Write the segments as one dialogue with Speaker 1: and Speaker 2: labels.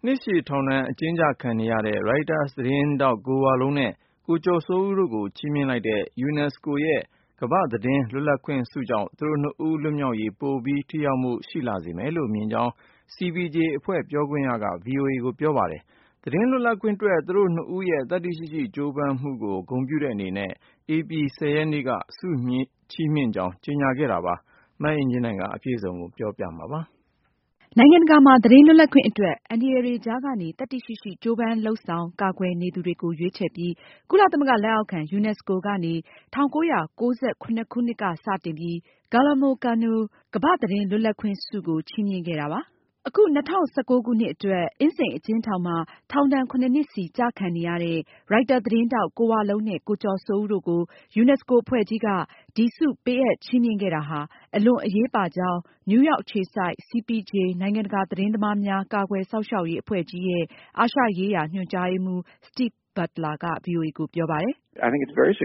Speaker 1: နှစ်ရှည်ထောင်ဒဏ်အကျဉ်းချခံနေရတဲ့ Reuters သတင်းထောက် ကိုဝလုံးနဲ့ ကိုကျော်စိုးဦးတို့ကို ချီးမြှင့်လိုက်တဲ့ UNESCO ရဲ့ ကမ္ဘာ့သတင်းလွတ်လပ်ခွင့်ဆုကြောင့် သူတို့နှစ်ဦးလွတ်မြောက်ရေး ပိုပြီးထိရောက်မှုရှိလာစေမယ်လို့မြင်ကြောင်း CPJ အဖွဲ့ပြောခွင့်ရက VOA ကိုပြောပါတယ်။ သတင်းလွတ်လပ်ခွင့်အတွက် သူတို့နှစ်ဦးရဲ့ သတ္တိရှိရှိကြိုးပမ်းမှုကို ဂုဏ်ပြုတဲ့အနေနဲ့ ဧပြီ 10 ရက်နေ့က ဆုချီးမြှင့်ကြောင်း ကြေညာခဲ့တာပါ။ မအင်ကြင်းနိုင်က အပြည့်အစုံကိုပြောပြမှာပါ။
Speaker 2: နိုင်ငံတကာမှာ သတင်းလွတ်လပ်ခွင့်အတွက် အန္တရာယ်တွေကြားကနေ သတ္တိရှိရှိကြိုးပမ်းလုပ်ဆောင်ကာကွယ်နေသူတွေကို ရွေးချယ်ပြီး ကုလသမဂ္ဂလက်အောက်ခံ UNESCO ကနေ 1997 ခုနှစ်ကစတင်ပြီး Guillermo Cano ကမ္ဘာ့သတင်းလွတ်လပ်ခွင့်ဆုကို ချီးမြှင့်ခဲ့တာပါ။ အခု 2019 ခုနှစ်အတွက် အင်းစိန်အကျဉ်းထောင်မှာ ထောင်ဒဏ် 7 နှစ်စီကျခံနေရတဲ့ ရိုက်တာသတင်းထောက် ကိုဝလုံးနဲ့ ကိုကျော်စိုးဦးတို့ကို UNESCO အဖွဲ့ကြီးက ဒီဆုပေးအပ်ချီးမြှင့်ခဲ့တာဟာ အလွန်အရေးပါကြောင်း နယူးရောက်အခြေစိုက် CPJ နိုင်ငံတကာသတင်းသမားများ ကာကွယ်စောင့်ရှောက်ရေးအဖွဲ့ကြီးရဲ့ အာရှရေးရာညွှန်ကြားရေးမှူး Steve Butler က VOA ကိုပြောပါတယ်။
Speaker 3: “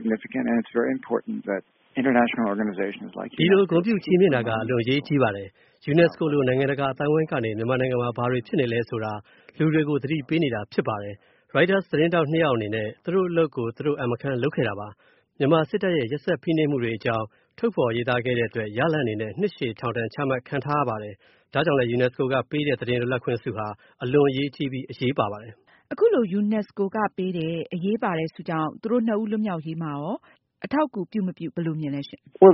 Speaker 4: ဒီလိုဂုဏ်ပြုချီးမြှင့်တာက အလွန်အရေးကြီးပါတယ်။ UNESCO လိုနိုင်ငံတကာအသိုင်းအဝိုင်းကနေ မြန်မာနိုင်ငံမှာဘာတွေဖြစ်နေလဲဆိုတာ လူတွေကိုသတိပေးနေတာဖြစ်ပါတယ်။ Reuters သတင်းထောက် နှစ်ယောက်အနေနဲ့ သူတို့အလုပ်ကို သူတို့အံမခန်းလုပ်ခဲ့တာပါ။ မြန်မာစစ်တပ်ရဲ့ ရက်စက်ဖိနှိပ်မှုတွေအကြောင်း ထုတ်ဖေါ်ရေးသားခဲ့တဲ့အတွက် ရလာဒ်အနေနဲ့ နှစ်ရှည်ထောင်ဒဏ်ချမှတ်ခံထားရပါတယ်။ ဒါကြောင့်လည်း UNESCO ကပေးတဲ့ သတင်းလွတ်လပ်ခွင့်ဆုဟာ အလွန်အရေးကြီးပြီး အရေးပါပါတယ်။
Speaker 2: ” အခုလို UNESCO ကပေးတဲ့ အရေးပါတဲ့ဆုကြောင့် သူတို့နှစ်ဦးလွတ်မြောက်ရေးမှာရော အထောက်အကူပြုမပြု ဘယ်လိုမြင်လဲရှင့်။
Speaker 3: “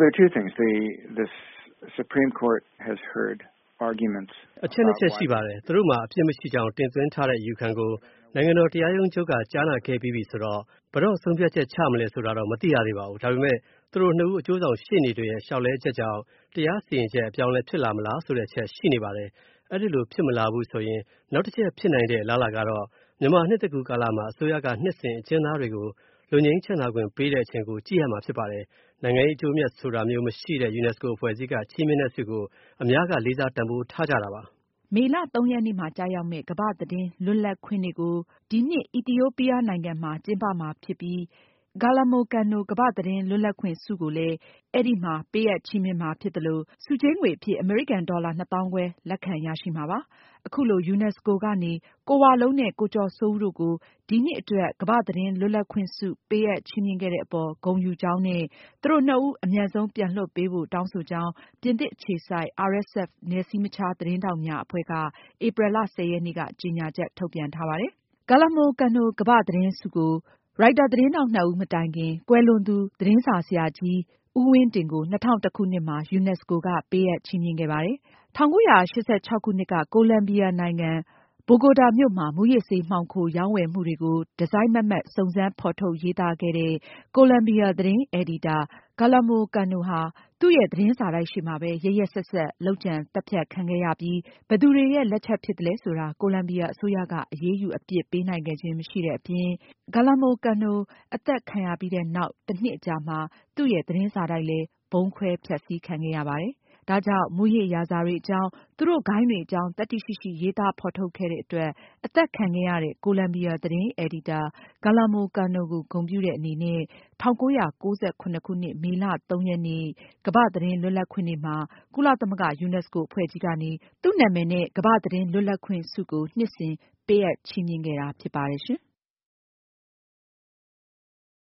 Speaker 4: အချက်နှစ်ချက်ရှိပါတယ်။ သူတို့မှာအပြစ်မရှိကြောင်းတင်သွင်းထားတဲ့အယူခံကို နိုင်ငံတော်တရားရုံးချုပ်က ကြားနာခဲ့ပြီးပြီဆိုတော့ ဘယ်တော့ဆုံးဖြတ်ချက်ချမလဲဆိုတာတော့ မသိရသေးပါဘူး။ ဒါပေမဲ့ သူတို့နှစ်ဦးအကျိုးဆောင်ရှေ့နေတွေရဲ့ လျှောက်လဲချက်ကြောင့် တရားစီရင်ချက်အပြောင်းအလဲဖြစ်လာမလားဆိုတဲ့အချက်ရှိနေပါတယ်။ အဲဒီလိုဖြစ်မလာဘူးဆိုရင် နောက်တချက်ဖြစ်နိုင်တဲ့အလားအလာကတော့ မြန်မာနှစ်သစ်ကူးကာလမှာ အစိုးရက နှစ်စဉ်အကျဉ်းသားတွေကို လွတ်ငြိမ်းချမ်းသာခွင့်ပေးတဲ့အချိန်ကို ကြည့်ရမှာဖြစ်ပါတယ်။ နိုင်ငံရေးအကျိုးအမြတ်ဆိုတာမျိုးမရှိတဲ့ UNESCO အဖွဲ့ကြီးက ချီးမြှင့်တဲ့ဆုကို အများကလေးစားတန်ဖိုးထားကြတာပါ။
Speaker 2: ” မေလ 3 ရက်နေ့မှာကျရောက်မယ့် ကမ္ဘာ့သတင်းလွတ်လပ်ခွင့်နေ့ကို ဒီနှစ် အီသီယိုးပီးယားနိုင်ငံမှာကျင်းပမှာဖြစ်ပြီး Guillermo Cano ကမ္ဘာ့သတင်းလွတ်လပ်ခွင့်ဆုကိုလည်း အဲဒီမှာ ပေးအပ်ချီးမြှင့်မှာဖြစ်သလို ဆုကြေးငွေအဖြစ် အမေရိကန်ဒေါ်လာ 2,500,000 လက်ခံရရှိမှာပါ။ အခုလို UNESCO ကနေ ကိုဝလုံးနဲ့ ကိုကျော်စိုးဦးတို့ကို ဒီနှစ်အတွက် ကမ္ဘာ့သတင်းလွတ်လပ်ခွင့်ဆု ပေးအပ်ချီးမြှင့်ခဲ့တဲ့အပေါ် ဂုဏ်ယူကြောင်းနဲ့ သူတို့နှစ်ဦး အမြန်ဆုံးပြန်လွှတ်ပေးဖို့ တောင်းဆိုကြောင်း ပြင်သစ်အခြေစိုက် RSF နယ်စည်းမခြားသတင်းထောက်များအဖွဲ့က ဧပြီလ 10 ရက်နေ့က ကြေညာချက်ထုတ်ပြန်ထားပါတယ်။ Guillermo Cano ကမ္ဘာ့သတင်းဆုကို ရိုက်တာသတင်းထောက်နှစ်ဦးမတိုင်ခင် ကွယ်လွန်သူ သတင်းစာဆရာကြီး ဦးဝင်းတင်ကို ၂၀၀၁ ခုနှစ်မှာ UNESCO က ပေးအပ်ချီးမြှင့်ခဲ့ပါတယ်။ ၁၉၈၆ ခုနှစ်က ကိုလံဘီယာနိုင်ငံ ဘိုဂိုတာမြို့မှာ မူးယစ်ဆေးမှောင်ခိုရောင်းဝယ်မှုတွေကို တစိုက်မတ်မတ် စုံစမ်းဖေါ်ထုတ်ရေးသားခဲ့တဲ့ ကိုလံဘီယာသတင်းအယ်ဒီတာ Guillermo Cano ဟာ သူရဲ့သတင်းစာတိုက်ရှေ့မှာပဲ ရက်ရက်စက်စက် လုပ်ကြံသတ်ဖြတ်ခံခဲ့ရပြီး ဘယ်သူတွေရဲ့ လက်ချက်ဖြစ်သလဲဆိုတာ ကိုလံဘီယာအစိုးရက အရေးယူအပြစ်ပေးနိုင်ခဲ့ခြင်းမရှိတဲ့အပြင် Guillermo Cano အသတ်ခံရပြီးနောက် တနှစ်အကြာမှာ သူ့ရဲ့သတင်းစာတိုက်လည်း ဗုံးခွဲဖျက်ဆီးခံခဲ့ရပါတယ်။ ဒါကြောင့် မူးယစ်ရာဇာတွေအကြောင်း သူတို့ဂိုဏ်းတွေအကြောင်း သတ္တိရှိရှိရေးသားဖေါ်ထုတ်ခဲ့တဲ့အတွက် အသတ်ခံခဲ့ရတဲ့ ကိုလံဘီယာသတင်းအယ်ဒီတာ Guillermo Cano ကို ဂုဏ်ပြုတဲ့အနေနဲ့ ၁၉၉၇ ခုနှစ် မေလ 3 ရက်နေ့ ကမ္ဘာ့သတင်းလွတ်လပ်ခွင့်နေ့မှာ ကုလသမဂ္ဂ UNESCO အဖွဲ့ကြီးကနေ သူ့နာမည်နဲ့ ကမ္ဘာ့သတင်းလွတ်လပ်ခွင့်ဆုကို နှစ်စဉ်ပေးအပ်ချီးမြှင့်ခဲ့တာဖြစ်ပါတယ်ရှင်။